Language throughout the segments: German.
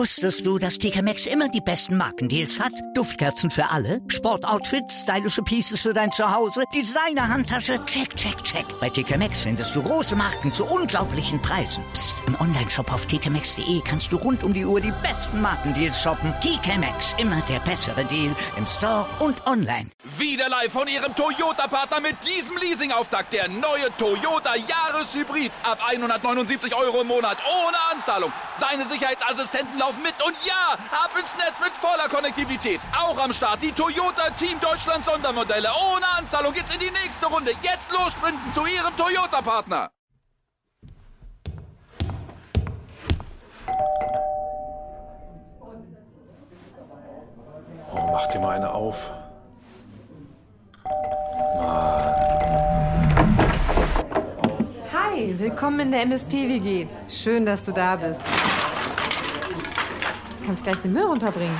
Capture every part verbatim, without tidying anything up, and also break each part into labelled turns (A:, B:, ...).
A: Wusstest du, dass T K Maxx immer die besten Markendeals hat? Duftkerzen für alle, Sportoutfits, stylische Pieces für dein Zuhause, Designer-Handtasche, check, check, check. Bei T K Maxx findest du große Marken zu unglaublichen Preisen. Psst. Im Onlineshop auf t k maxx punkt d e kannst du rund um die Uhr die besten Markendeals shoppen. T K Maxx, immer der bessere Deal im Store und online.
B: Wieder live von Ihrem Toyota-Partner mit diesem Leasing-Auftakt. Der neue Toyota Jahreshybrid. Ab hundertneunundsiebzig Euro im Monat ohne Anzahlung. Seine Sicherheitsassistenten laufen mit und ja, ab ins Netz mit voller Konnektivität. Auch am Start die Toyota Team Deutschland Sondermodelle. Ohne Anzahlung geht's in die nächste Runde. Jetzt los sprinten zu Ihrem Toyota-Partner.
C: Oh, mach dir mal eine auf. Mann.
D: Hi, willkommen in der M S P W G. Schön, dass du da bist. Du kannst gleich den Müll runterbringen.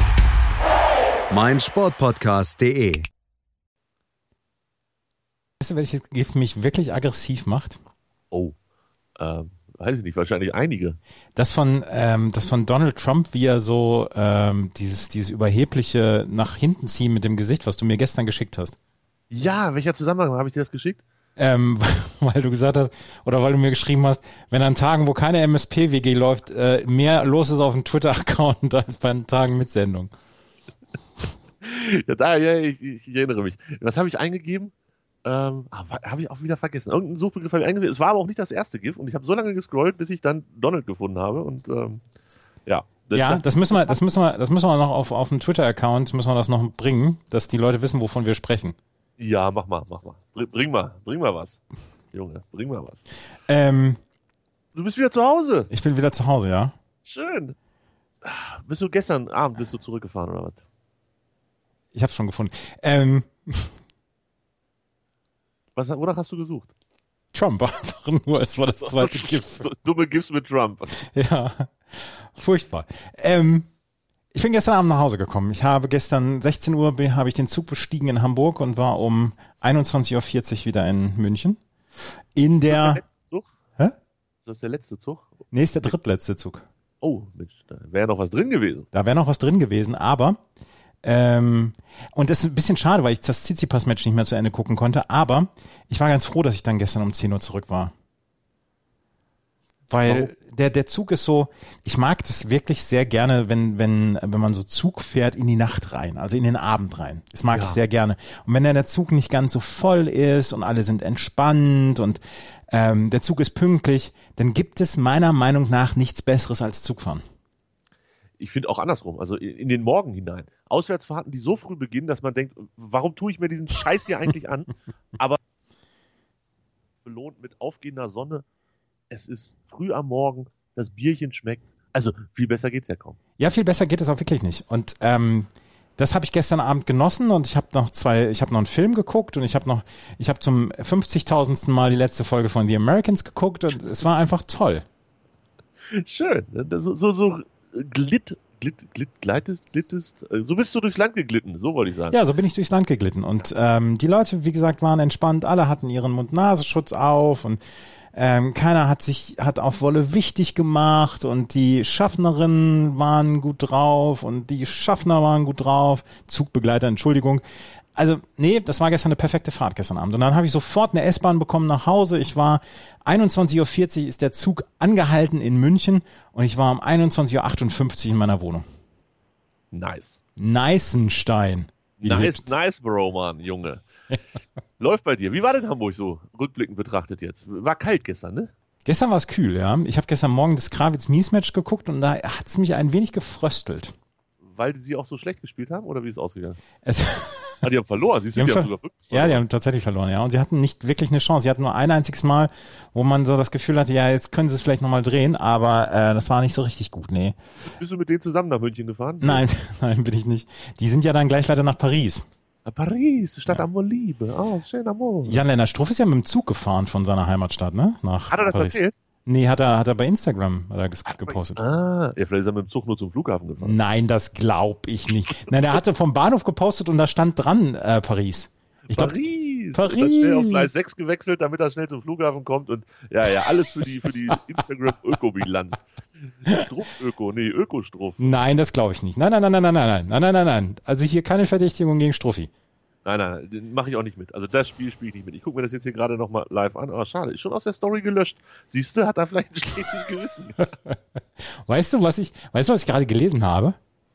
E: mein Sportpodcast punkt de.
F: Weißt du, welches Gift mich wirklich aggressiv macht?
G: Oh, ähm, weiß ich nicht, wahrscheinlich einige.
F: Das von, ähm, das von Donald Trump, wie er so ähm, dieses, dieses überhebliche nach hinten ziehen mit dem Gesicht, was du mir gestern geschickt hast.
G: Ja, welcher Zusammenhang habe ich dir das geschickt?
F: Ähm, weil du gesagt hast, oder weil du mir geschrieben hast, wenn an Tagen, wo keine M S P W G läuft, äh, mehr los ist auf dem Twitter-Account als bei Tagen mit Sendung.
G: Ja, da, ja, ich, ich erinnere mich. Was habe ich eingegeben? Ähm, habe ich auch wieder vergessen. Irgendeinen Suchbegriff habe ich eingegeben. Es war aber auch nicht das erste GIF und ich habe so lange gescrollt, bis ich dann Donald gefunden habe und ähm, ja. Das
F: ja, das müssen wir, das müssen wir, das müssen wir noch auf, auf dem Twitter-Account, müssen wir das noch bringen, dass die Leute wissen, wovon wir sprechen.
G: Ja, mach mal, mach mal. Bring mal, bring mal was. Junge, bring mal was.
F: Ähm,
G: du bist wieder zu Hause.
F: Ich bin wieder zu Hause, ja.
G: Schön. Bist du gestern Abend bist du zurückgefahren oder was?
F: Ich hab's schon gefunden. Ähm,
G: was, wonach hast du gesucht?
F: Trump, einfach nur, es war das zweite GIF.
G: Dumme GIFs mit Trump.
F: Ja, furchtbar. Ähm, ich bin gestern Abend nach Hause gekommen. Ich habe gestern sechzehn Uhr habe ich den Zug bestiegen in Hamburg und war um einundzwanzig Uhr vierzig wieder in München. In der...
G: Ist das der letzte Zug?
F: Hä?
G: Ist das der letzte Zug?
F: Nee, ist der drittletzte Zug.
G: Oh, Mensch, da wäre noch was drin gewesen.
F: Da wäre noch was drin gewesen, aber... Ähm, und das ist ein bisschen schade, weil ich das Tsitsipas-Match nicht mehr zu Ende gucken konnte, aber ich war ganz froh, dass ich dann gestern um zehn Uhr zurück war. Weil der, der Zug ist so, ich mag das wirklich sehr gerne, wenn, wenn, wenn man so Zug fährt in die Nacht rein, also in den Abend rein. Das mag ja. ich sehr gerne. Und wenn dann der Zug nicht ganz so voll ist und alle sind entspannt und ähm, der Zug ist pünktlich, dann gibt es meiner Meinung nach nichts Besseres als Zugfahren.
G: Ich finde auch andersrum, also in den Morgen hinein. Auswärtsfahrten, die so früh beginnen, dass man denkt, warum tue ich mir diesen Scheiß hier eigentlich an? Aber belohnt mit aufgehender Sonne, es ist früh am Morgen, das Bierchen schmeckt. Also viel besser geht's ja kaum.
F: Ja, viel besser geht es auch wirklich nicht. Und ähm, das habe ich gestern Abend genossen und ich habe noch zwei, ich habe noch einen Film geguckt und ich habe noch, ich habe zum fünfzigtausendsten Mal die letzte Folge von The Americans geguckt und es war einfach toll.
G: Schön, so, so, so glitt, glitt, glitt, gleitest, glittest, so bist du durchs Land geglitten, so wollte ich sagen.
F: Ja, so bin ich durchs Land geglitten und ähm, die Leute, wie gesagt, waren entspannt, alle hatten ihren Mund-Nasenschutz auf und ähm, keiner hat sich, hat auf Wolle wichtig gemacht und die Schaffnerinnen waren gut drauf und die Schaffner waren gut drauf, Zugbegleiter, Entschuldigung. Also, nee, das war gestern eine perfekte Fahrt gestern Abend. Und dann habe ich sofort eine S-Bahn bekommen nach Hause. Ich war einundzwanzig Uhr vierzig ist der Zug angehalten in München und ich war um einundzwanzig Uhr achtundfünfzig in meiner Wohnung.
G: Nice.
F: Neißenstein.
G: Nice, nice, Bro, Mann, Junge. Läuft bei dir. Wie war denn Hamburg so, rückblickend betrachtet jetzt? War kalt gestern, ne?
F: Gestern war es kühl, ja. Ich habe gestern Morgen das Krawitz-Mies-Match geguckt und da hat es mich ein wenig gefröstelt.
G: Weil sie auch so schlecht gespielt haben oder wie ist es ausgegangen?
F: Es
G: ah, die haben verloren. Sie,
F: die haben
G: die
F: ver-
G: haben sogar wirklich verloren.
F: Ja, die haben tatsächlich verloren, ja. Und sie hatten nicht wirklich eine Chance. Sie hatten nur ein einziges Mal, wo man so das Gefühl hatte, ja, jetzt können sie es vielleicht nochmal drehen, aber äh, das war nicht so richtig gut, nee.
G: Bist du mit denen zusammen nach München gefahren?
F: Nein, nein, bin ich nicht. Die sind ja dann gleich weiter nach Paris.
G: Ah, Paris, Stadt ja. Amor Liebe. Oh, schön Amor.
F: Jan-Lennart Struff ist ja mit dem Zug gefahren von seiner Heimatstadt, ne? Nach
G: Hat er das
F: Paris.
G: erzählt?
F: Nee, hat er, hat er bei Instagram hat er ges- gepostet.
G: Ah, ja, vielleicht ist er mit dem Zug nur zum Flughafen gefahren.
F: Nein, das glaub ich nicht. Nein, der hatte vom Bahnhof gepostet und da stand dran, äh, Paris. Ich glaub,
G: Paris! Paris.
F: Paris.
G: Und dann schnell auf Gleis sechs gewechselt, damit er schnell zum Flughafen kommt und ja, ja, alles für die, für die Instagram-Ökobilanz. Struff-Öko, nee, Ökostruff.
F: Nein, das glaube ich nicht. Nein, nein, nein, nein, nein, nein, nein, nein, nein, nein. Also hier keine Verdächtigung gegen Struffi.
G: Nein, nein, den mache ich auch nicht mit. Also das Spiel spiele ich nicht mit. Ich gucke mir das jetzt hier gerade nochmal live an. Ah, schade, ist schon aus der Story gelöscht. Siehst du, hat er vielleicht ein schlechtes Gewissen.
F: Weißt du, was ich, weißt du, was ich gerade gelesen habe?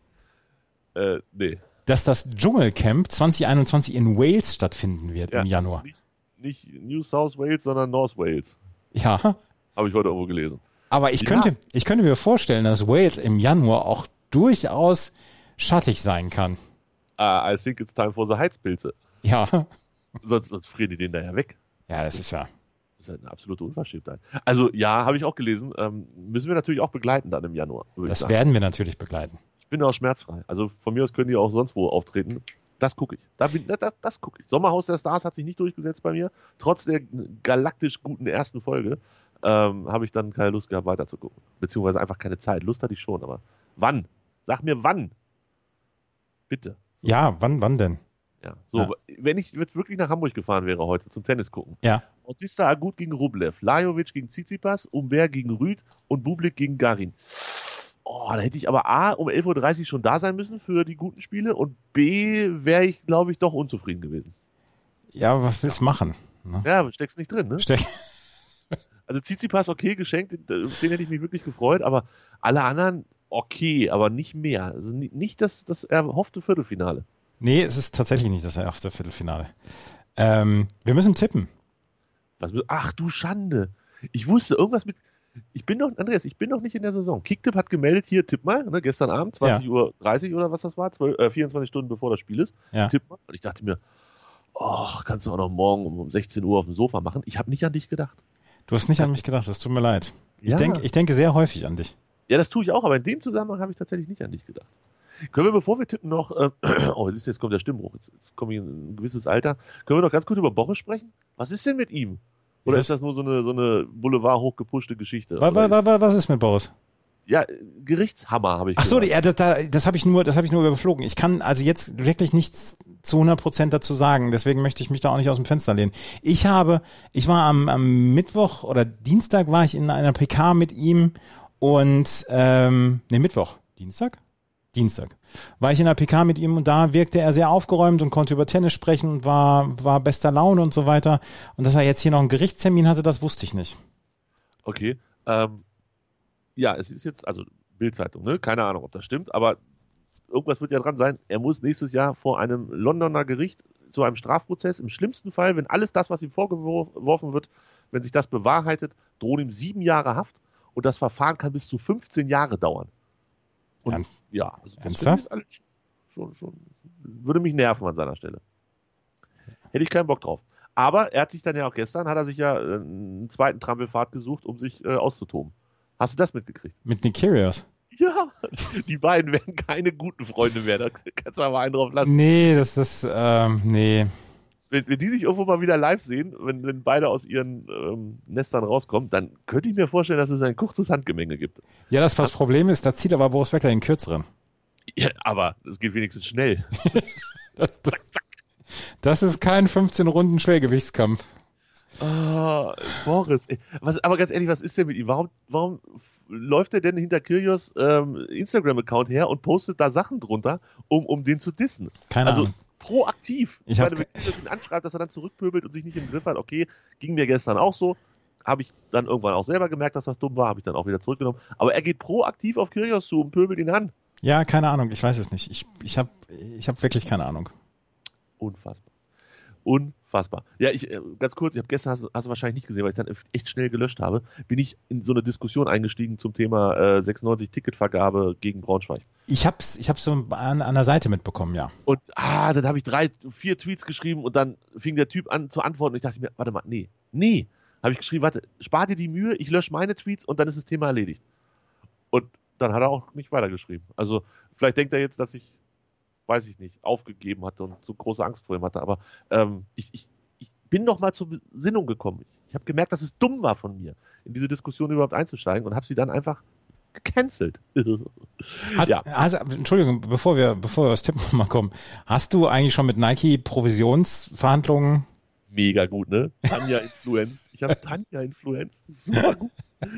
G: Äh, nee.
F: Dass das Dschungelcamp zwanzig einundzwanzig in Wales stattfinden wird
G: Ja,
F: im Januar.
G: Nicht, nicht New South Wales, sondern North Wales.
F: Ja,
G: Habe ich heute irgendwo gelesen.
F: aber ich
G: Ja.
F: könnte, ich könnte mir vorstellen, dass Wales im Januar auch durchaus schattig sein kann.
G: Uh, I think it's time for the Heizpilze.
F: Ja,
G: Sonst, sonst frieren die den da ja weg.
F: ja, das ist ja.
G: Das ist halt eine absolute Unverschämtheit. Also ja, habe ich auch gelesen. Ähm, müssen wir natürlich auch begleiten dann im Januar. würde ich
F: Das
G: sagen.
F: werden wir natürlich begleiten.
G: Ich bin auch schmerzfrei. Also von mir aus können die auch sonst wo auftreten. Das gucke ich. Da bin, das, das gucke ich. Sommerhaus der Stars hat sich nicht durchgesetzt bei mir. Trotz der galaktisch guten ersten Folge ähm, habe ich dann keine Lust gehabt, weiter zu gucken. Beziehungsweise einfach keine Zeit. Lust hatte ich schon, aber wann? Sag mir wann. Bitte.
F: Ja, wann, wann denn?
G: Ja. So,
F: Ja.
G: wenn ich jetzt wirklich nach Hamburg gefahren wäre heute zum Tennis gucken.
F: Ja.
G: Bautista Agut gegen Rublev, Lajovic gegen Tsitsipas, Humbert gegen Rüd und Bublik gegen Garin. Oh, da hätte ich aber A, um elf Uhr dreißig schon da sein müssen für die guten Spiele und B, wäre ich, glaube ich, doch unzufrieden gewesen.
F: Ja, aber was willst du machen? Ne?
G: Ja, steckst nicht drin, ne?
F: Steck.
G: Also Tsitsipas okay, geschenkt, den, den hätte ich mich wirklich gefreut, aber alle anderen okay, aber nicht mehr. Also ni- nicht das, das erhoffte Viertelfinale.
F: Nee, es ist tatsächlich nicht das erste Viertelfinale. Ähm, wir müssen tippen.
G: Was, ach du Schande. Ich wusste irgendwas mit. Ich bin noch, Andreas, ich bin noch nicht in der Saison. Kicktipp hat gemeldet, hier, tipp mal, ne, gestern Abend, zwanzig Uhr dreißig oder was das war, zwölf, äh, vierundzwanzig Stunden bevor das Spiel ist.
F: Ja.
G: Tipp mal. Und ich dachte mir, oh, kannst du auch noch morgen um sechzehn Uhr auf dem Sofa machen. Ich habe nicht an dich gedacht.
F: Du hast nicht an mich gedacht, das tut mir leid. Ich,
G: Ja.
F: denk, ich denke sehr häufig an dich.
G: Ja, das tue ich auch, aber in dem Zusammenhang habe ich tatsächlich nicht an dich gedacht. Können wir, bevor wir tippen, noch, äh, oh, siehst du, jetzt kommt der Stimmbruch, jetzt, jetzt komme ich in ein gewisses Alter, können wir noch ganz kurz über Boris sprechen? Was ist denn mit ihm? Oder
F: Was?
G: ist das nur so eine, so eine Boulevard hochgepuschte Geschichte?
F: Wa, wa,
G: Oder-
F: wa, wa, was ist mit Boris?
G: Ja, Gerichtshammer habe ich
F: Ach so,
G: gehört.
F: ja, das, da- das habe ich nur, das habe ich nur überflogen. Ich kann also jetzt wirklich nichts zu hundert Prozent dazu sagen. Deswegen möchte ich mich da auch nicht aus dem Fenster lehnen. Ich habe, ich war am, am Mittwoch oder Dienstag war ich in einer P K mit ihm und ähm, nee, Mittwoch, Dienstag, Dienstag war ich in einer P K mit ihm und da wirkte er sehr aufgeräumt und konnte über Tennis sprechen und war war bester Laune und so weiter. Und dass er jetzt hier noch einen Gerichtstermin hatte, das wusste ich nicht.
G: Okay. Ähm, ja, es ist jetzt, also Bild-Zeitung, ne? Keine Ahnung, ob das stimmt, aber irgendwas wird ja dran sein. Er muss nächstes Jahr vor einem Londoner Gericht zu einem Strafprozess. Im schlimmsten Fall, wenn alles das, was ihm vorgeworfen wird, wenn sich das bewahrheitet, drohen ihm sieben Jahre Haft und das Verfahren kann bis zu fünfzehn Jahre dauern. Und
F: Ernst-
G: ja, also das
F: Ernsthaft?
G: finde ich alles schon, schon, würde mich nerven an seiner Stelle. Hätte ich keinen Bock drauf. Aber er hat sich dann ja auch gestern, hat er sich ja äh, einen zweiten Trampelpfad gesucht, um sich äh, auszutoben. Hast du das mitgekriegt?
F: Mit Nick Kyrgios.
G: Ja, die beiden werden keine guten Freunde mehr, da kannst du aber einen drauf lassen.
F: Nee, das ist, ähm, nee.
G: Wenn, wenn die sich irgendwo mal wieder live sehen, wenn, wenn beide aus ihren ähm, Nestern rauskommen, dann könnte ich mir vorstellen, dass es ein kurzes Handgemenge gibt.
F: Ja, das was Problem ist, da zieht aber Boris Becker den kürzeren.
G: Ja, aber es geht wenigstens schnell.
F: Das, das, das ist kein fünfzehn Runden Schwergewichtskampf.
G: Ah, Boris, ey. Was, aber ganz ehrlich, was ist denn mit ihm? Warum, warum f- läuft er denn hinter Kyrgios ähm, Instagram-Account her und postet da Sachen drunter, um, um den zu dissen?
F: Keine
G: also
F: Ahnung.
G: proaktiv.
F: Ich hab
G: meine, wenn
F: ke-
G: Kyrgios ihn anschreibt, dass er dann zurückpöbelt und sich nicht im Griff hat, okay, ging mir gestern auch so. Habe ich dann irgendwann auch selber gemerkt, dass das dumm war, habe ich dann auch wieder zurückgenommen. Aber er geht proaktiv auf Kyrgios zu und pöbelt ihn an.
F: Ja, keine Ahnung, ich weiß es nicht. Ich, ich habe ich hab wirklich keine Ahnung.
G: Unfassbar. Unfassbar. Ja, ich, äh, ganz kurz, ich habe gestern, hast, hast du wahrscheinlich nicht gesehen, weil ich dann echt schnell gelöscht habe, bin ich in so eine Diskussion eingestiegen zum Thema äh, sechsundneunzig Ticketvergabe gegen Braunschweig.
F: Ich hab's, ich hab's so an, an der Seite mitbekommen, ja.
G: Und ah, dann habe ich drei, vier Tweets geschrieben und dann fing der Typ an zu antworten und ich dachte mir, warte mal, nee, nee. Habe ich geschrieben, warte, spar dir die Mühe, ich lösche meine Tweets und dann ist das Thema erledigt. Und dann hat er auch nicht weitergeschrieben. Also vielleicht denkt er jetzt, dass ich, weiß ich nicht, aufgegeben hatte und so große Angst vor ihm hatte. Aber ähm, ich, ich, ich bin noch mal zur Besinnung gekommen. Ich, ich habe gemerkt, dass es dumm war von mir, in diese Diskussion überhaupt einzusteigen und habe sie dann einfach gecancelt.
F: Hast,
G: ja.
F: hast, Entschuldigung, bevor wir, bevor wir aufs Tippen mal kommen, hast du eigentlich schon mit Nike Provisionsverhandlungen?
G: Mega gut, ne? Tanja influenced. Ich habe Tanja influenced. Super gut.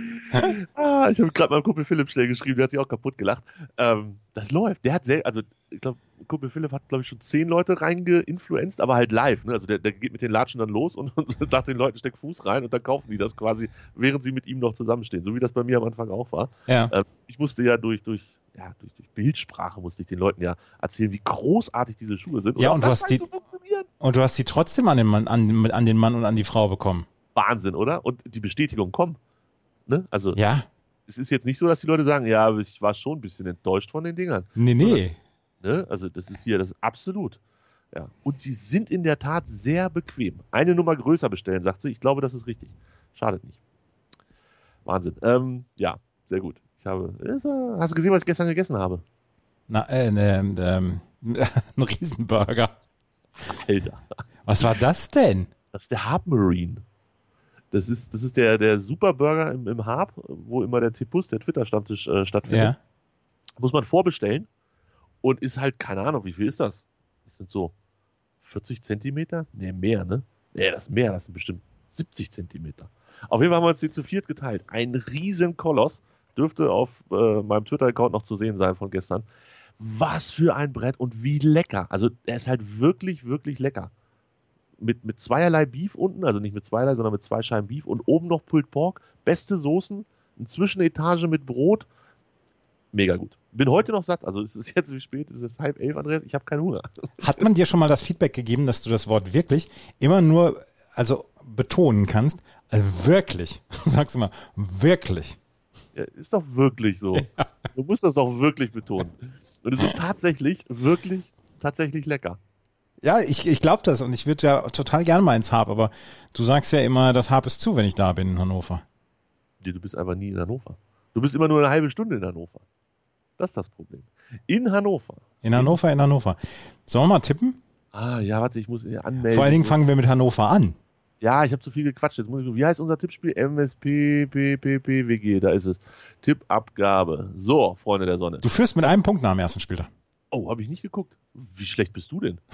G: Ah, ich habe gerade meinem Kumpel Philipp schnell geschrieben, der hat sich auch kaputt gelacht. Ähm, das läuft. Der hat sehr, also ich glaube, Kumpel Philipp hat, glaube ich, schon zehn Leute reingeinfluenced, aber halt live. Ne? Also der, der geht mit den Latschen dann los und, und sagt den Leuten, steck Fuß rein und dann kaufen die das quasi, während sie mit ihm noch zusammenstehen. So wie das bei mir am Anfang auch war.
F: Ja.
G: Ähm, ich musste ja durch, durch, ja, durch, durch Bildsprache musste ich den Leuten ja erzählen, wie großartig diese Schuhe sind.
F: Ja,
G: auch
F: und du
G: das
F: hast
G: scheint
F: die-
G: zu funktionieren.
F: Und du hast sie trotzdem an den Mann, an, an den Mann und an die Frau bekommen.
G: Wahnsinn, oder? Und die Bestätigung kommt. Ne? Also
F: Ja?
G: es ist jetzt nicht so, dass die Leute sagen, ja, aber ich war schon ein bisschen enttäuscht von den Dingern.
F: Nee, nee.
G: Ne? Also das ist hier, das ist absolut. Ja. Und sie sind in der Tat sehr bequem. Eine Nummer größer bestellen, sagt sie. Ich glaube, das ist richtig. Schadet nicht. Wahnsinn. Ähm, ja, sehr gut. Ich habe. Ist, äh, hast du gesehen, was ich gestern gegessen habe?
F: Na, äh, ne, ähm, ein Riesenburger.
G: Alter.
F: Was war das denn?
G: Das ist der Harp Marine. Das ist, das ist der, der Superburger im, im Harp, wo immer der Tippus, der Twitter-Stammtisch äh, stattfindet.
F: Ja.
G: Muss man vorbestellen und ist halt, keine Ahnung, wie viel ist das? Das sind so vierzig Zentimeter? Nee, mehr, ne? Nee, das ist mehr, das sind bestimmt siebzig Zentimeter. Auf jeden Fall haben wir uns die zu viert geteilt. Ein riesen Koloss, dürfte auf äh, meinem Twitter-Account noch zu sehen sein von gestern. Was für ein Brett und wie lecker. Also er ist halt wirklich, wirklich lecker. Mit, mit zweierlei Beef unten, also nicht mit zweierlei, sondern mit zwei Scheiben Beef und oben noch Pulled Pork, beste Soßen, eine Zwischenetage mit Brot. Mega gut. Bin heute noch satt, also es ist jetzt wie spät, es ist halb elf, Andreas, ich habe keinen Hunger.
F: Hat man dir schon mal das Feedback gegeben, dass du das Wort wirklich immer nur, also betonen kannst, also wirklich, sagst du mal, wirklich.
G: Ja, ist doch wirklich so. Ja. Du musst das doch wirklich betonen. Und es ist tatsächlich, wirklich, tatsächlich lecker.
F: Ja, ich, ich glaube das und ich würde ja total gerne mal ins Harp, aber du sagst ja immer, das Harp ist zu, wenn ich da bin in Hannover.
G: Nee, du bist einfach nie in Hannover. Du bist immer nur eine halbe Stunde in Hannover. Das ist das Problem. In Hannover.
F: In Hannover, in Hannover. Sollen wir mal tippen?
G: Ah, ja, warte, ich muss ihn anmelden.
F: Vor allen Dingen fangen wir mit Hannover an.
G: Ja, ich habe zu viel gequatscht. Jetzt muss ich, wie heißt unser Tippspiel? M S P P P P W G, da ist es. Tippabgabe. So, Freunde der Sonne.
F: Du führst mit einem Punkt nach dem ersten Spieltag.
G: Oh, habe ich nicht geguckt. Wie schlecht bist du denn?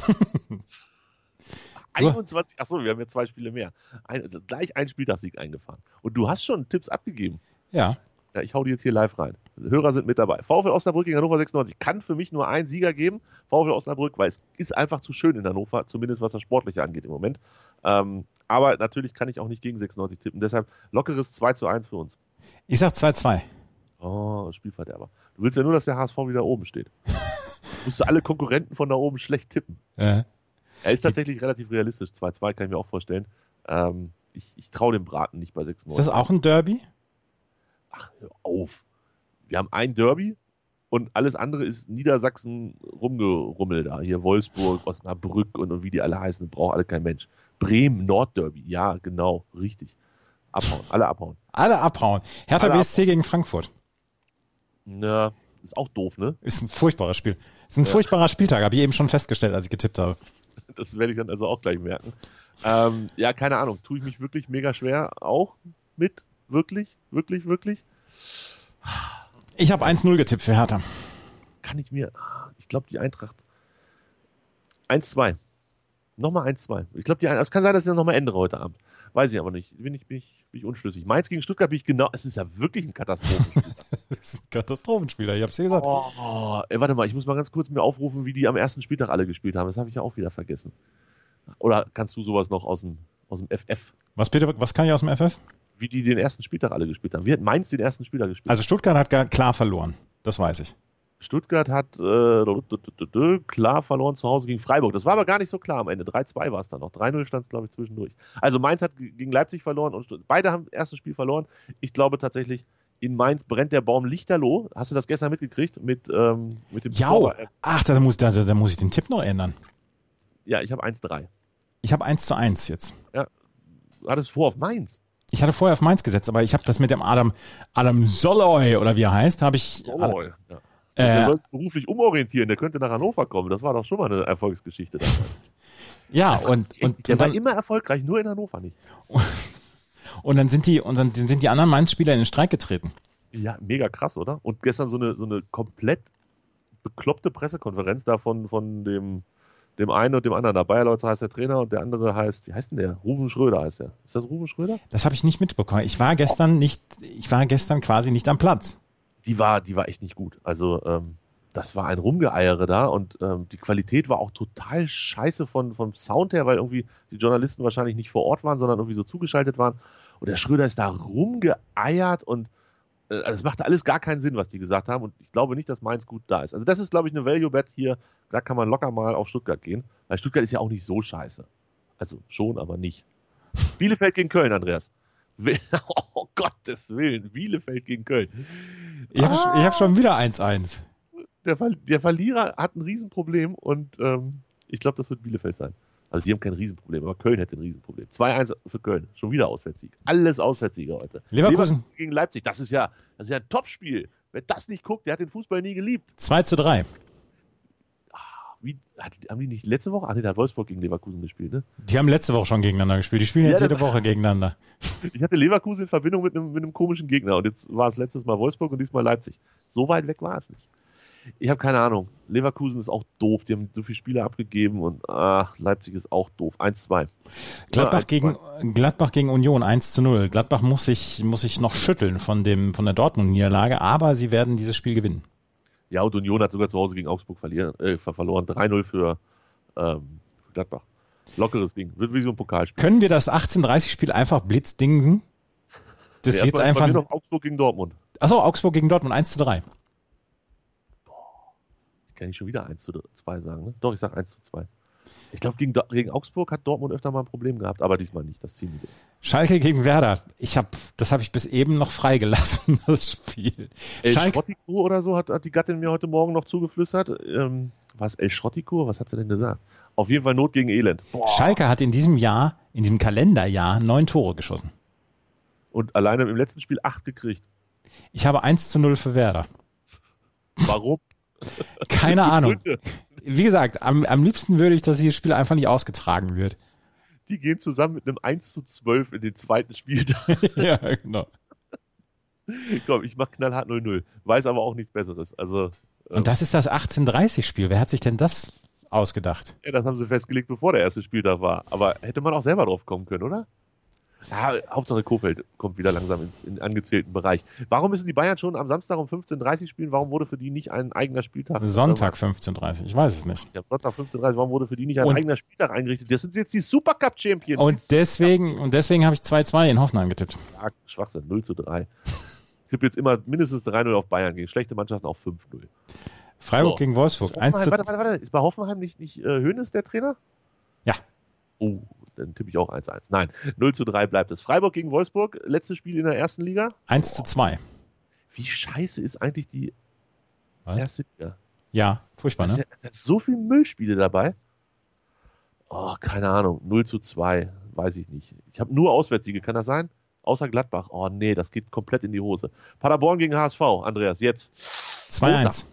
G: einundzwanzig, achso, wir haben ja zwei Spiele mehr. Ein, also gleich einen Spieltagssieg eingefahren. Und du hast schon Tipps abgegeben.
F: Ja.
G: Ja, ich hau die jetzt hier live rein. Hörer sind mit dabei. VfL Osnabrück gegen Hannover sechsundneunzig kann für mich nur einen Sieger geben. VfL Osnabrück, weil es ist einfach zu schön in Hannover, zumindest was das Sportliche angeht im Moment. Ähm, aber natürlich kann ich auch nicht gegen sechsundneunzig tippen. Deshalb lockeres zwei zu eins für uns.
F: Ich sag zwei zwei.
G: Oh, Spielverderber. Du willst ja nur, dass der H S V wieder oben steht. Musst du alle Konkurrenten von da oben schlecht tippen.
F: Äh.
G: Er ist tatsächlich relativ realistisch. zwei zwei kann ich mir auch vorstellen. Ähm, ich ich traue dem Braten nicht bei sechsundneunzig.
F: Ist das auch ein Derby?
G: Ach, hör auf. Wir haben ein Derby und alles andere ist Niedersachsen rumgerummelt da. Hier Wolfsburg, Osnabrück und, und wie die alle heißen. Braucht alle kein Mensch. Bremen, Nordderby. Ja, genau. Richtig. Abhauen. Alle abhauen.
F: Alle abhauen. Hertha
G: Alle
F: B S C gegen Frankfurt.
G: Na, ist auch doof, ne?
F: Ist ein furchtbares Spiel. Ist ein ja. furchtbarer Spieltag, habe ich eben schon festgestellt, als ich getippt habe.
G: Das werde ich dann also auch gleich merken. Ähm, ja, keine Ahnung. Tue ich mich wirklich mega schwer auch mit? Wirklich? Wirklich? Wirklich?
F: Ich habe eins null getippt für Hertha.
G: Kann ich mir... Ich glaube, die Eintracht... eins zwei. Nochmal eins zwei. Ich glaube, die Eintracht... Es kann sein, dass ich das nochmal ändere heute Abend. Weiß ich aber nicht. Bin ich, bin ich, bin ich unschlüssig. Mainz gegen Stuttgart bin ich genau... Es ist ja wirklich ein Katastrophenspiel.
F: Das ist ein Katastrophenspieler, ich hab's dir gesagt.
G: Oh, ey, warte mal, ich muss mal ganz kurz mir aufrufen, wie die am ersten Spieltag alle gespielt haben. Das habe ich ja auch wieder vergessen. Oder kannst du sowas noch aus dem, aus dem F F?
F: Was bitte, was kann ich aus dem F F?
G: Wie die den ersten Spieltag alle gespielt haben. Wie hat Mainz den ersten Spieltag gespielt?
F: Also Stuttgart hat gar klar verloren. Das weiß ich.
G: Stuttgart hat äh, klar verloren zu Hause gegen Freiburg. Das war aber gar nicht so klar am Ende. drei zwei war es dann noch. drei null stand es, glaube ich, zwischendurch. Also Mainz hat gegen Leipzig verloren und Stutt- beide haben das erste Spiel verloren. Ich glaube tatsächlich, in Mainz brennt der Baum lichterloh. Hast du das gestern mitgekriegt? Mit, ähm, mit dem
F: Ja,
G: Tor-
F: ach, da muss, da, da muss ich den Tipp noch ändern.
G: Ja, ich habe eins drei.
F: Ich habe eins zu eins jetzt.
G: Ja, du hattest vor auf Mainz.
F: Ich hatte vorher auf Mainz gesetzt, aber ich habe das mit dem Adam, Adam Soloy, oder wie er heißt, habe ich...
G: Oh, ja.
F: Äh,
G: der soll beruflich umorientieren, der könnte nach Hannover kommen. Das war doch schon mal eine Erfolgsgeschichte.
F: ja, und, und,
G: der
F: und
G: war
F: dann,
G: immer erfolgreich, nur in Hannover nicht.
F: und dann sind die, und dann sind die anderen Mainz-Spieler in den Streik getreten.
G: Ja, mega krass, oder? Und gestern so eine, so eine komplett bekloppte Pressekonferenz da von, von dem dem einen und dem anderen. Der Bayer-Leutzer heißt der Trainer und der andere heißt, wie heißt denn der? Ruben Schröder heißt der. Ist das Ruben Schröder?
F: Das habe ich nicht mitbekommen. Ich war gestern nicht, ich war gestern quasi nicht am Platz.
G: Die war, die war echt nicht gut. Also, ähm, das war ein Rumgeeiere da und ähm, die Qualität war auch total scheiße von, vom Sound her, weil irgendwie die Journalisten wahrscheinlich nicht vor Ort waren, sondern irgendwie so zugeschaltet waren. Und der Schröder ist da rumgeeiert und äh, also es machte alles gar keinen Sinn, was die gesagt haben. Und ich glaube nicht, dass Mainz gut da ist. Also das ist, glaube ich, eine Value-Bet hier. Da kann man locker mal auf Stuttgart gehen. Weil Stuttgart ist ja auch nicht so scheiße. Also schon, aber nicht. Bielefeld gegen Köln, Andreas. Oh Gottes Willen, Bielefeld gegen Köln.
F: Ich habe
G: Ah.
F: hab schon wieder eins eins.
G: Der, Ver- der Verlierer hat ein Riesenproblem und ähm, ich glaube, das wird Bielefeld sein. Also die haben kein Riesenproblem, aber Köln hätte ein Riesenproblem. zwei eins für Köln, schon wieder Auswärtssieg. Alles Auswärtssiege heute.
F: Leverkusen
G: gegen Leipzig, das ist ja, das ist ja ein Topspiel. Wer das nicht guckt, der hat den Fußball nie geliebt.
F: zwei zu drei.
G: Wie, hat, haben die nicht letzte Woche? Ach nee, da hat Wolfsburg gegen Leverkusen gespielt, ne?
F: Die haben letzte Woche schon gegeneinander gespielt. Die spielen jetzt
G: Ja,
F: jede Woche gegeneinander.
G: Ich hatte Leverkusen in Verbindung mit einem, mit einem komischen Gegner und jetzt war es letztes Mal Wolfsburg und diesmal Leipzig. So weit weg war es nicht. Ich habe keine Ahnung. Leverkusen ist auch doof. Die haben so viele Spieler abgegeben und ach, Leipzig ist auch doof. eins zwei.
F: Gladbach,
G: Ja, eins zwei.
F: gegen, Gladbach gegen Union eins zu null. Gladbach muss sich, muss sich noch schütteln von, dem, von der Dortmund-Niederlage, aber sie werden dieses Spiel gewinnen.
G: Ja, und Union hat sogar zu Hause gegen Augsburg verlieren, äh, ver- verloren. drei null für, ähm, für Gladbach. Lockeres Ding. Wird wie so ein Pokalspiel.
F: Können wir das achtzehn dreißig Spiel einfach blitzdingsen? Das
G: Ja,
F: wird
G: erstmal bei mir
F: einfach.
G: noch Augsburg gegen Dortmund.
F: Achso, Augsburg gegen Dortmund eins zu drei.
G: Ich kann nicht schon wieder eins zu zwei sagen, ne? Doch, ich sag eins zu zwei. Ich glaube, gegen, Do- gegen Augsburg hat Dortmund öfter mal ein Problem gehabt, aber diesmal nicht. Das ziehen die.
F: Schalke gegen Werder. Ich hab, das habe ich bis eben noch freigelassen, das Spiel.
G: El
F: Schalke,
G: Schrottico oder so hat, hat die Gattin mir heute Morgen noch zugeflüstert. Ähm, was, El Schrottico? Was hat sie denn gesagt? Auf jeden Fall Not gegen Elend. Boah.
F: Schalke hat in diesem Jahr, in diesem Kalenderjahr, neun Tore geschossen.
G: Und alleine im letzten Spiel acht gekriegt.
F: Ich habe eins zu null für Werder.
G: Warum?
F: Keine Ahnung.
G: Gründe.
F: Wie gesagt, am, am liebsten würde ich, dass dieses Spiel einfach nicht ausgetragen wird.
G: Die gehen zusammen mit einem eins zu zwölf in den zweiten Spieltag.
F: Ja, genau.
G: Komm, ich mach knallhart null null. Weiß aber auch nichts Besseres. Also, äh,
F: Und das ist das achtzehn dreißig Spiel. Wer hat sich denn das ausgedacht?
G: ja, das haben sie festgelegt, bevor der erste Spieltag war. Aber hätte man auch selber drauf kommen können, oder? Ja, Hauptsache Kofeld kommt wieder langsam ins in den angezählten Bereich. Warum müssen die Bayern schon am Samstag um fünfzehn Uhr dreißig spielen? Warum wurde für die nicht ein eigener Spieltag?
F: Sonntag fünfzehn Uhr dreißig. Ich weiß es nicht.
G: Ja, Sonntag fünfzehn Uhr dreißig, warum wurde für die nicht ein
F: Und-
G: eigener Spieltag eingerichtet? Das sind jetzt die Supercup-Champions.
F: Und deswegen, und deswegen habe ich zwei zwei in Hoffenheim getippt.
G: Ja, Schwachsinn, null zu drei. Ich tippe jetzt immer mindestens drei null auf Bayern, gegen schlechte Mannschaften auch fünf null.
F: Freiburg
G: So.
F: gegen Wolfsburg.
G: Ist
F: eins
G: Hoffenheim-
F: zu,
G: warte, warte, warte. Ist bei Hoffenheim nicht, nicht äh, Hoeneß der Trainer?
F: Ja.
G: Oh, dann tippe ich auch eins eins. Nein, null zu drei bleibt es. Freiburg gegen Wolfsburg, letztes Spiel in der ersten Liga.
F: eins zu zwei.
G: Wie scheiße ist eigentlich die
F: Was?
G: erste Liga?
F: Ja, furchtbar,
G: Da
F: ne?
G: ist ja- da sind so viele Müllspiele dabei. Oh, keine Ahnung. null zu zwei, weiß ich nicht. Ich habe nur Auswärtssiege, kann das sein? Außer Gladbach. Oh nee, das geht komplett in die Hose. Paderborn gegen H S V, Andreas, jetzt.
F: zwei eins.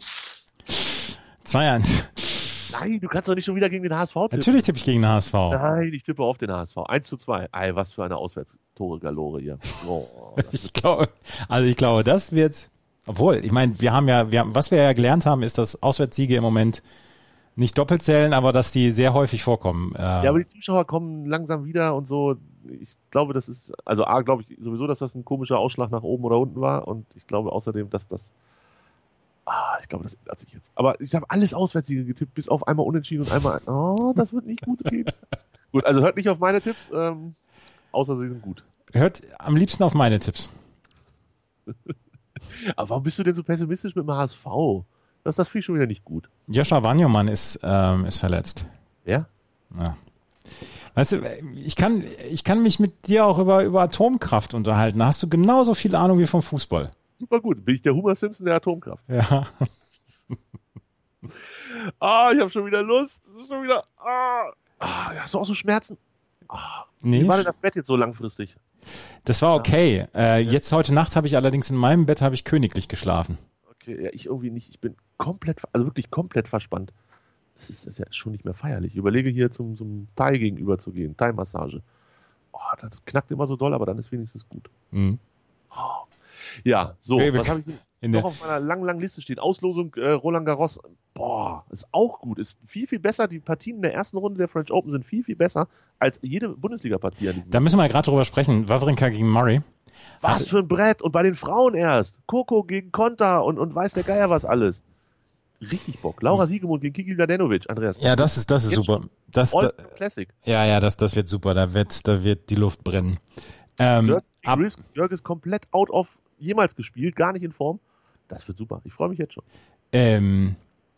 F: zwei eins.
G: Nein, du kannst doch nicht schon wieder gegen den H S V tippen.
F: Natürlich tippe ich gegen den H S V.
G: Nein, ich tippe auf den H S V. eins zu zwei. Ey, was für eine Auswärtstore-Galore hier. Oh, das
F: Ich glaube, also ich glaube, das wird, obwohl, ich meine, wir haben ja, wir haben, was wir ja gelernt haben, ist, dass Auswärtssiege im Moment nicht doppelt zählen, aber dass die sehr häufig vorkommen. Äh,
G: Ja, aber die Zuschauer kommen langsam wieder und so. Ich glaube, das ist, also A, glaube ich sowieso, dass das ein komischer Ausschlag nach oben oder unten war und ich glaube außerdem, dass das, ah, ich glaube, das ändert sich jetzt. Aber ich habe alles Auswärtssiege getippt, bis auf einmal unentschieden und einmal, oh, das wird nicht gut gehen. Gut, also hört nicht auf meine Tipps, ähm, außer sie sind gut.
F: hört am liebsten auf meine Tipps.
G: Aber warum bist du denn so pessimistisch mit dem H S V? Das ist das viel schon wieder nicht gut.
F: Joscha Wanjomann ist, ähm, ist verletzt.
G: Ja?
F: Ja. Weißt du, ich kann, ich kann mich mit dir auch über, über Atomkraft unterhalten. Da hast du genauso viel Ahnung wie vom Fußball.
G: Super gut. Bin ich der Homer Simpson der Atomkraft?
F: Ja.
G: Ah, ich habe schon wieder Lust. Das ist schon wieder. Ah. Ah, hast du auch so Schmerzen? Ah.
F: Nee,
G: Wie war denn das Bett jetzt so langfristig?
F: das war okay. Äh, jetzt heute Nacht habe ich allerdings in meinem Bett habe ich königlich geschlafen.
G: Okay, ja, ich irgendwie nicht. Ich bin komplett, also wirklich komplett verspannt. Das ist, das ist ja schon nicht mehr feierlich. Ich überlege hier zum, zum Thai gegenüber zu gehen. Thai-Massage. Oh, das knackt immer so doll, aber dann ist wenigstens gut.
F: Mhm.
G: Ja, so,
F: Wir, wir,
G: was habe ich denn?
F: In
G: noch
F: der,
G: auf meiner langen, langen Liste stehen. Auslosung äh, Roland Garros. Boah, ist auch gut. Ist viel, viel besser. Die Partien in der ersten Runde der French Open sind viel, viel besser als jede Bundesliga-Partie. An diesem
F: da müssen wir gerade drüber sprechen. Wawrinka gegen Murray.
G: Was für ein Brett. Und bei den Frauen erst. Coco gegen Konta und, und weiß der Geier was alles. Richtig Bock. Laura Siegemund gegen Kiki Mladenovic, Andreas.
F: Ja, das ist, das ist
G: Jetzt
F: super. Das,
G: All
F: da,
G: Classic.
F: ja, ja, das, das wird super. Da wird, da wird die Luft brennen. Ähm,
G: Jörg,
F: ab,
G: Jörg ist komplett out of jemals gespielt, gar nicht in Form. Das wird super. Ich freue mich jetzt schon.
F: ähm,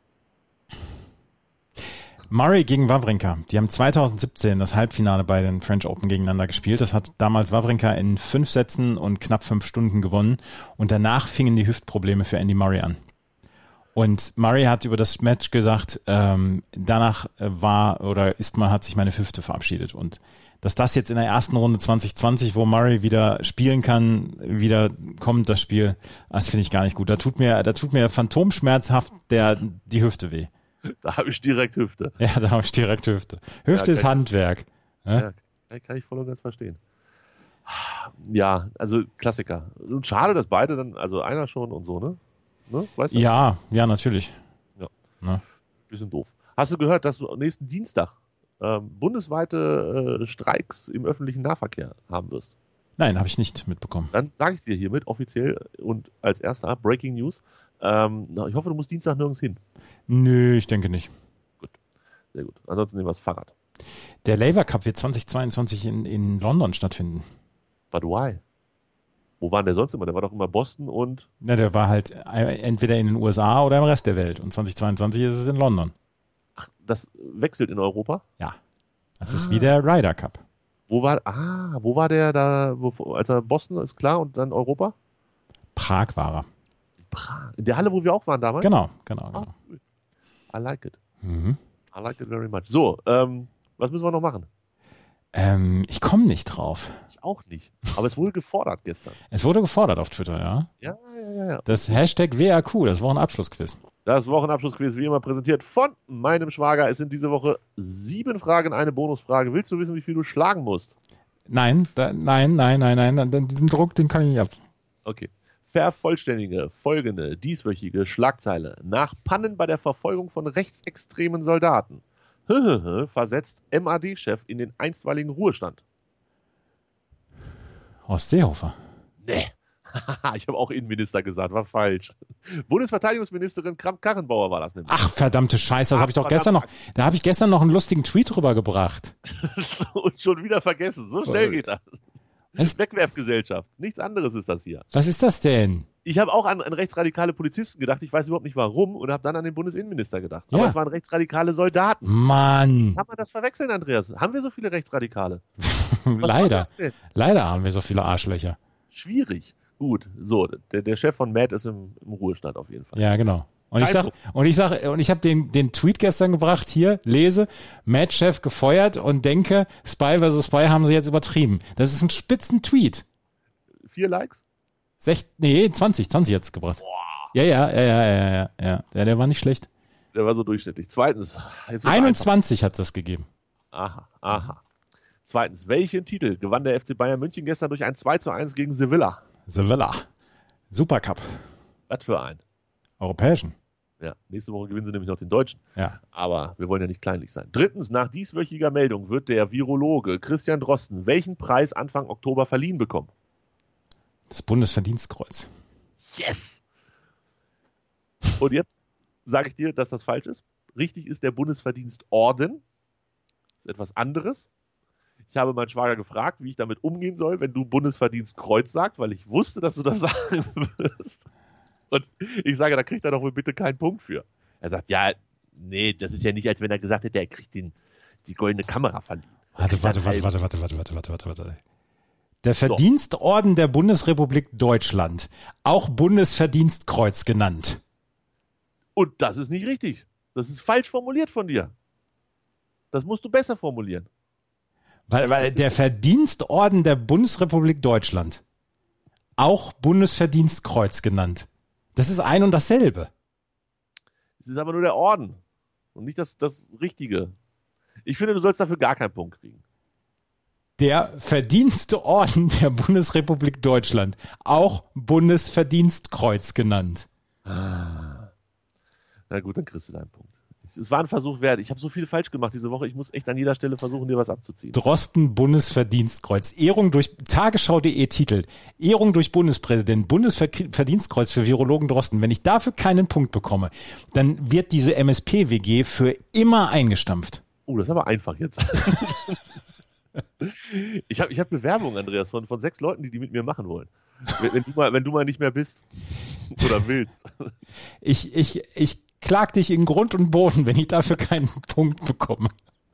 F: Murray gegen Wawrinka. Die haben zwanzig siebzehn das Halbfinale bei den French Open gegeneinander gespielt. Das hat damals Wawrinka in fünf Sätzen und knapp fünf Stunden gewonnen. Und danach fingen die Hüftprobleme für Andy Murray an. Und Murray hat über das Match gesagt, ähm, danach war oder ist mal, hat sich meine Hüfte verabschiedet. Und dass das jetzt in der ersten Runde zwanzig zwanzig, wo Murray wieder spielen kann, wieder kommt das Spiel, das finde ich gar nicht gut. Da tut mir, da tut mir phantomschmerzhaft der, die Hüfte weh.
G: Da habe ich direkt Hüfte.
F: Ja, da habe ich direkt Hüfte. Hüfte
G: Ja,
F: ist Handwerk.
G: Ja, kann, kann ich voll und ganz verstehen. Ja, also Klassiker. Und schade, dass beide dann, also einer schon und so, ne? ne? Weißt du?
F: Ja, ja, natürlich.
G: Ja.
F: Ne?
G: Bisschen doof. Hast du gehört, dass du nächsten Dienstag ähm, bundesweite äh, Streiks im öffentlichen Nahverkehr haben wirst?
F: Nein, habe ich nicht mitbekommen.
G: Dann sage ich dir hiermit offiziell und als erster Breaking News. Ähm, na, ich hoffe, du musst Dienstag nirgends hin.
F: Nö, ich denke nicht.
G: Gut, sehr gut. Ansonsten nehmen wir das Fahrrad.
F: Der Labour Cup wird zwanzig zweiundzwanzig in, in London stattfinden.
G: But why? Wo war der sonst immer? Der war doch immer Boston und...
F: Ja, der war halt entweder in den U S A oder im Rest der Welt. Und zwanzig zweiundzwanzig ist es in London.
G: Ach, das wechselt in Europa?
F: Ja. Das
G: Ah.
F: ist wie der Ryder Cup.
G: Wo war, ah, wo war der da, wo, als er Boston ist klar und dann Europa?
F: Prag war er.
G: Prag. In der Halle, wo wir auch waren damals?
F: Genau, genau,
G: Ah,
F: genau.
G: cool. I like it.
F: Mhm.
G: I like it very much. So, ähm, was müssen wir noch machen?
F: Ähm, ich komme nicht drauf.
G: Ich auch nicht. Aber es wurde gefordert gestern.
F: Es wurde gefordert auf Twitter, ja.
G: Ja, ja, ja, ja.
F: Das Hashtag W A Q, das war ein Abschlussquiz.
G: Das Wochenabschlussquiz wie immer präsentiert von meinem Schwager. Es sind diese Woche sieben Fragen, eine Bonusfrage. Willst du wissen, wie viel du schlagen musst?
F: Nein, da, nein, nein, nein, nein, nein, diesen Druck, den kann ich nicht ab.
G: Okay. Vervollständige folgende dieswöchige Schlagzeile. Nach Pannen bei der Verfolgung von rechtsextremen Soldaten. Versetzt M A D-Chef in den einstweiligen Ruhestand.
F: Horst Seehofer.
G: Nee. Ich habe auch Innenminister gesagt, war falsch. Bundesverteidigungsministerin Kramp-Karrenbauer war das nämlich.
F: Ach, verdammte Scheiße, das
G: Ach,
F: habe ich doch
G: verdammt.
F: gestern noch, da habe ich gestern noch einen lustigen Tweet rübergebracht.
G: Und schon wieder vergessen. So schnell geht das.
F: Was?
G: Wegwerfgesellschaft. Nichts anderes ist das hier.
F: Was ist das denn?
G: Ich habe auch an, an rechtsradikale Polizisten gedacht. Ich weiß überhaupt nicht warum und habe dann an den Bundesinnenminister gedacht.
F: Ja.
G: Aber es waren rechtsradikale Soldaten.
F: Mann,
G: Kann man das verwechseln, Andreas? Haben wir so viele Rechtsradikale? Was soll
F: leider,
G: das denn?
F: leider haben wir so viele Arschlöcher.
G: Schwierig. Gut, so, der, der Chef von M A D ist im, im Ruhestand auf jeden Fall.
F: Ja, genau. Und ich
G: Kein
F: sag, und ich sag, und ich habe den, den Tweet gestern gebracht, hier, lese, M A D-Chef gefeuert und denke, Spy versus Spy haben sie jetzt übertrieben. Das ist ein spitzen Tweet.
G: Vier Likes?
F: Sech, nee, zwanzig, zwanzig hat's gebracht. Ja, ja, ja, ja, ja, ja, ja. Ja, der war nicht schlecht.
G: Der war so durchschnittlich. Zweitens, jetzt wird's
F: einundzwanzig hat's das gegeben.
G: einfach. Aha, aha. Zweitens, welchen Titel gewann der F C Bayern München gestern durch ein zwei zu eins gegen Sevilla?
F: Sevilla. Supercup.
G: Was für ein?
F: Europäischen.
G: Ja, nächste Woche gewinnen sie nämlich noch den Deutschen.
F: Ja.
G: Aber wir wollen ja nicht kleinlich sein. Drittens, nach dieswöchiger Meldung wird der Virologe Christian Drosten welchen Preis Anfang Oktober verliehen bekommen?
F: Das Bundesverdienstkreuz.
G: Yes! Und jetzt sage ich dir, dass das falsch ist. Richtig ist der Bundesverdienstorden. Das ist etwas anderes. Ich habe meinen Schwager gefragt, wie ich damit umgehen soll, wenn du Bundesverdienstkreuz sagst, weil ich wusste, dass du das sagen wirst. Und ich sage, da kriegt er doch wohl bitte keinen Punkt für. Er sagt, ja, nee, das ist ja nicht, als wenn er gesagt hätte, er kriegt den, die goldene Kamera verliehen.
F: Warte, warte, warte, warte, warte, warte, warte, warte, warte, warte. Der Verdienstorden der Bundesrepublik Deutschland, auch Bundesverdienstkreuz genannt.
G: Und das ist nicht richtig. Das ist falsch formuliert von dir. Das musst du besser formulieren.
F: Weil, weil der Verdienstorden der Bundesrepublik Deutschland, auch Bundesverdienstkreuz genannt. Das ist ein und dasselbe.
G: Es ist aber nur der Orden und nicht das, das Richtige. Ich finde, du sollst dafür gar keinen Punkt kriegen.
F: Der Verdiensteorden der Bundesrepublik Deutschland, auch Bundesverdienstkreuz genannt.
G: Ah. Na gut, dann kriegst du deinen Punkt. Es war ein Versuch wert. Ich habe so viel falsch gemacht diese Woche. Ich muss echt an jeder Stelle versuchen, dir was abzuziehen.
F: Drosten Bundesverdienstkreuz. Ehrung durch Tagesschau punkt de titelt. Ehrung durch Bundespräsident. Bundesverdienstkreuz für Virologen Drosten. Wenn ich dafür keinen Punkt bekomme, dann wird diese M S P W G für immer eingestampft.
G: Oh, das ist aber einfach jetzt. ich habe ich hab Bewerbungen, Andreas, von, von sechs Leuten, die die mit mir machen wollen. Wenn, wenn, du, mal, wenn du mal nicht mehr bist oder willst.
F: Ich, ich, ich klag dich in Grund und Boden, wenn ich dafür keinen Punkt bekomme.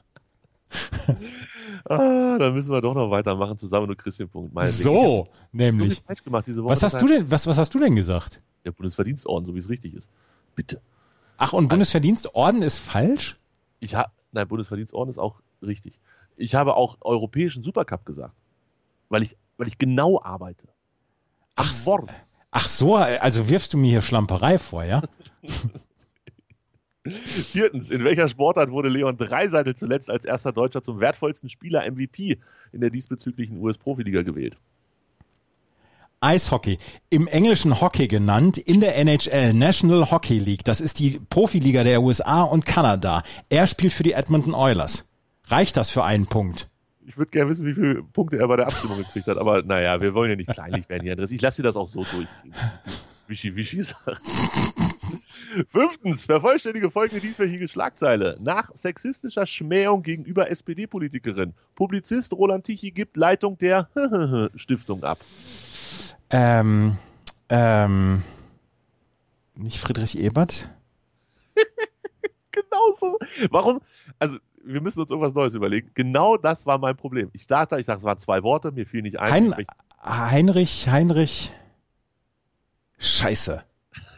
G: Ah, dann müssen wir doch noch weitermachen zusammen, du kriegst den Punkt. Meine
F: so,
G: ich
F: nämlich.
G: So falsch gemacht diese Woche.
F: Was hast du denn, was, was hast du denn gesagt?
G: Der Bundesverdienstorden, so wie es richtig ist. Bitte.
F: Ach, und Bundesverdienstorden ist falsch?
G: Ich habe, nein, Bundesverdienstorden ist auch richtig. Ich habe auch europäischen Supercup gesagt. Weil ich, weil ich genau arbeite.
F: Ach,
G: Wort.
F: ach so, also wirfst du mir hier Schlamperei vor, ja?
G: Viertens, in welcher Sportart wurde Leon Dreiseitel zuletzt als erster Deutscher zum wertvollsten Spieler M V P in der diesbezüglichen U S-Profiliga gewählt?
F: Eishockey, im englischen Hockey genannt, in der N H L, National Hockey League. Das ist die Profiliga der U S A und Kanada. Er spielt für die Edmonton Oilers. Reicht das für einen Punkt?
G: Ich würde gerne wissen, wie viele Punkte er bei der Abstimmung gekriegt hat, aber naja, wir wollen ja nicht kleinlich werden hier, Andreas. Ich lasse dir das auch so durchgehen. Wischi-Wischi-Sachen. Fünftens, vervollständige folgende dieswöchige Schlagzeile. Nach sexistischer Schmähung gegenüber S P D-Politikerin. Publizist Roland Tichy gibt Leitung der Stiftung ab.
F: Ähm, ähm, nicht Friedrich Ebert?
G: Genau so. Warum? Also, wir müssen uns irgendwas Neues überlegen. Genau das war mein Problem. Ich dachte, ich dachte, es waren zwei Worte, mir fiel nicht ein.
F: Hein- Heinrich, Heinrich, Scheiße.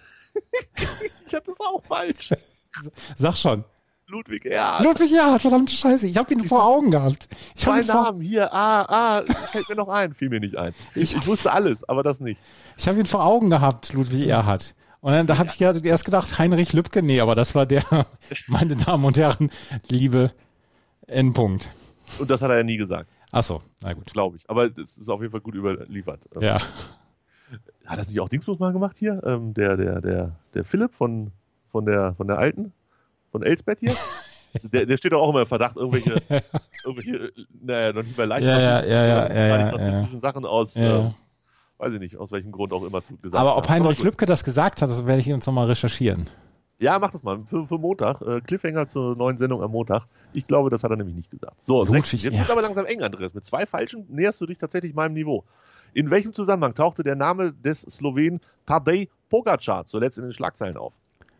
G: Ich hatte das auch falsch.
F: Sag schon.
G: Ludwig Erhard.
F: Ludwig Erhard, verdammte Scheiße. Ich habe ihn vor Augen gehabt. Ich
G: Zwei
F: hab ihn vor,
G: Namen hier, ah, ah, fällt mir noch ein. Fiel mir nicht ein. Ich, ich wusste alles, aber das nicht.
F: ich habe ihn vor Augen gehabt, Ludwig Erhard. Und dann da habe ich erst gedacht, Heinrich Lübke, nee, aber das war der, meine Damen und Herren, liebe Endpunkt.
G: Und das hat er ja nie gesagt.
F: Ach so, na gut.
G: Glaube ich. Aber es ist auf jeden Fall gut überliefert.
F: Ja.
G: Hat das nicht auch Dingsbus mal gemacht hier? Ähm, der, der, der, der Philipp von, von der, von der Alten? Von Elsbeth hier? der, der steht doch auch immer im Verdacht, irgendwelche, irgendwelche, naja, noch nicht mal leicht
F: Ja, ja, ja, ja, ja, ja,
G: rassistischen Sachen aus,
F: Ja.
G: äh, weiß ich nicht, aus welchem Grund auch immer zu gesagt
F: Aber ob
G: haben.
F: Heinrich
G: gut.
F: Lübke das gesagt hat, das werde ich uns nochmal recherchieren.
G: Ja, mach das mal. Für, für Montag. Äh, Cliffhanger zur neuen Sendung am Montag. Ich glaube, das hat er nämlich nicht gesagt. So,
F: Ludwig
G: sechs. Jetzt
F: Erhard.
G: wird aber langsam eng, Andreas. Mit zwei Falschen näherst du dich tatsächlich meinem Niveau. In welchem Zusammenhang tauchte der Name des Slowenen Tadej Pogačar zuletzt in den Schlagzeilen auf?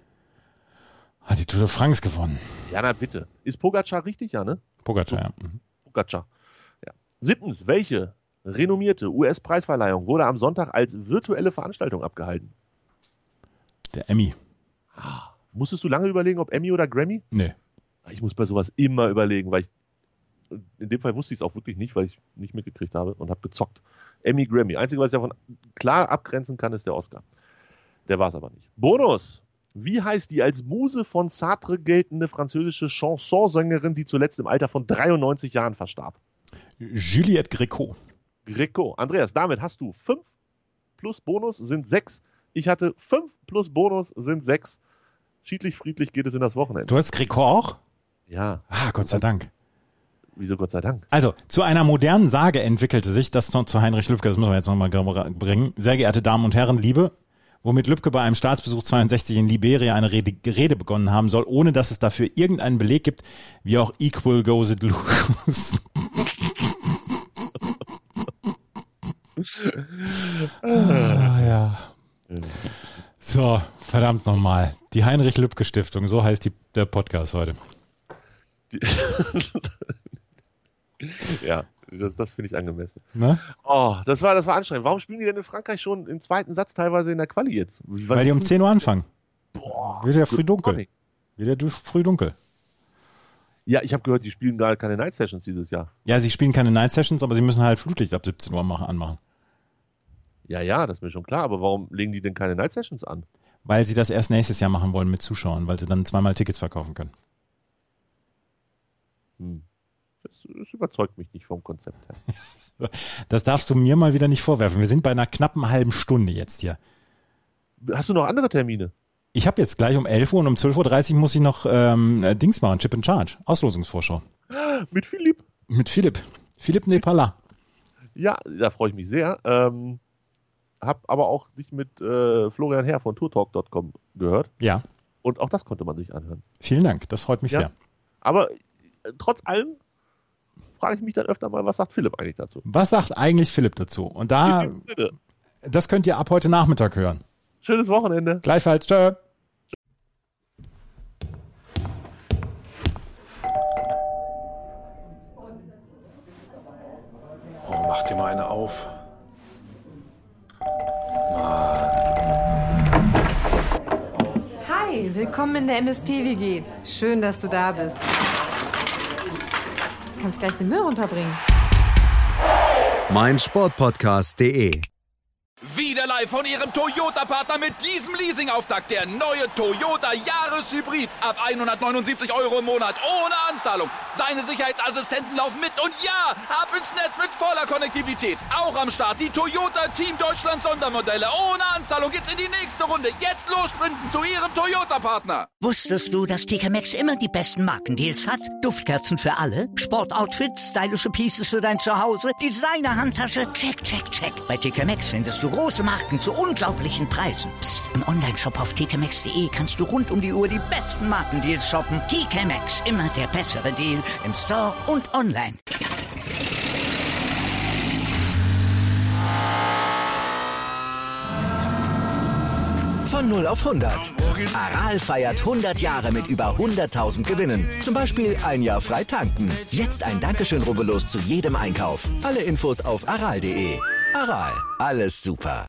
F: Hat die Tour de France gewonnen.
G: Ja, na bitte. Ist Pogačar richtig, ja, ne?
F: Pogačar, ja. Mhm.
G: Pogačar. Ja. Siebtens. Welche renommierte U S-Preisverleihung wurde am Sonntag als virtuelle Veranstaltung abgehalten?
F: Der Emmy.
G: Musstest du lange überlegen, ob Emmy oder Grammy?
F: Nee.
G: Ich muss bei sowas immer überlegen, weil ich, in dem Fall wusste ich es auch wirklich nicht, weil ich nicht mitgekriegt habe und habe gezockt. Emmy, Grammy. Einzige, was ich davon klar abgrenzen kann, ist der Oscar. Der war es aber nicht. Bonus. Wie heißt die als Muse von Sartre geltende französische Chansonsängerin, die zuletzt im Alter von dreiundneunzig Jahren verstarb?
F: Juliette Gréco.
G: Gréco. Andreas, damit hast du fünf plus Bonus sind sechs. Ich hatte fünf plus Bonus sind sechs. Schiedlich, friedlich geht es in das Wochenende.
F: Du hast Gréco auch?
G: Ja.
F: Ah, Gott sei Dank.
G: Wieso Gott sei Dank?
F: Also, zu einer modernen Sage entwickelte sich, das noch zu Heinrich Lübke, das müssen wir jetzt nochmal bringen. Sehr geehrte Damen und Herren, Liebe, womit Lübke bei einem Staatsbesuch zweiundsechzig in Liberia eine Rede, Rede begonnen haben soll, ohne dass es dafür irgendeinen Beleg gibt, wie auch Equal Goes It Loose. ah, ja. So, verdammt nochmal. Die Heinrich Lübke Stiftung, so heißt die, der Podcast heute.
G: Die ja, das, das finde ich angemessen.
F: Ne?
G: Oh, das war, das war anstrengend. Warum spielen die denn in Frankreich schon im zweiten Satz teilweise in der Quali jetzt? Wie,
F: Weil die um zehn Uhr anfangen.
G: Boah,
F: Wird ja früh dunkel.
G: morning.
F: Wird ja früh dunkel.
G: Ja, ich habe gehört, die spielen gar keine Night Sessions dieses Jahr.
F: Ja, sie spielen keine Night Sessions, aber sie müssen halt Flutlicht ab siebzehn Uhr machen, anmachen.
G: Ja, ja, das ist mir schon klar. Aber warum legen die denn keine Night Sessions an?
F: Weil sie das erst nächstes Jahr machen wollen mit Zuschauern, weil sie dann zweimal Tickets verkaufen können.
G: Hm. Das, das überzeugt mich nicht vom Konzept her.
F: Das darfst du mir mal wieder nicht vorwerfen. Wir sind bei einer knappen halben Stunde jetzt hier.
G: Hast du noch andere Termine?
F: Ich habe jetzt gleich um elf Uhr und um zwölf Uhr dreißig muss ich noch ähm, Dings machen, Chip in Charge, Auslosungsvorschau.
G: Mit Philipp?
F: Mit Philipp. Philipp Nepala.
G: Ja, da freue ich mich sehr. Ähm, hab aber auch dich mit äh, Florian Herr von tourtalk punkt com gehört.
F: Ja.
G: Und auch das konnte man sich anhören.
F: Vielen Dank, das freut mich
G: ja.
F: sehr.
G: Aber äh, trotz allem frage ich mich dann öfter mal, was sagt Philipp eigentlich dazu?
F: Was sagt eigentlich Philipp dazu? Und da, das könnt ihr ab heute Nachmittag hören.
G: Schönes Wochenende.
F: Gleichfalls. Tschö.
C: Oh, mach dir mal eine auf.
D: Hi, willkommen in der M S P W G. Schön, dass du da bist. Kannst gleich den Müll runterbringen.
E: mein Sportpodcast punkt de.
B: Wieder live von Ihrem Toyota-Partner mit diesem Leasing-Auftakt. Der neue Toyota Jahreshybrid. Ab hundertneunundsiebzig Euro im Monat. Ohne Anzahlung. Seine Sicherheitsassistenten laufen mit. Und ja, ab ins Netz mit voller Konnektivität. Auch am Start die Toyota Team Deutschland Sondermodelle. Ohne Anzahlung geht's in die nächste Runde. Jetzt los sprinten zu Ihrem Toyota-Partner.
A: Wusstest du, dass T K Maxx immer die besten Markendeals hat? Duftkerzen für alle, Sportoutfits, stylische Pieces für dein Zuhause, Designer-Handtasche, check, check, check. Bei T K Maxx findest du große Marken zu unglaublichen Preisen. Psst. Im Onlineshop auf t k maxx punkt de kannst du rund um die Uhr die besten Markendeals shoppen. T K Maxx, immer der bessere Deal im Store und online.
H: Von null auf hundert. Aral feiert hundert Jahre mit über hunderttausend Gewinnen. Zum Beispiel ein Jahr frei tanken. Jetzt ein Dankeschön, rubbellos zu jedem Einkauf. Alle Infos auf aral punkt de. Aral, alles super.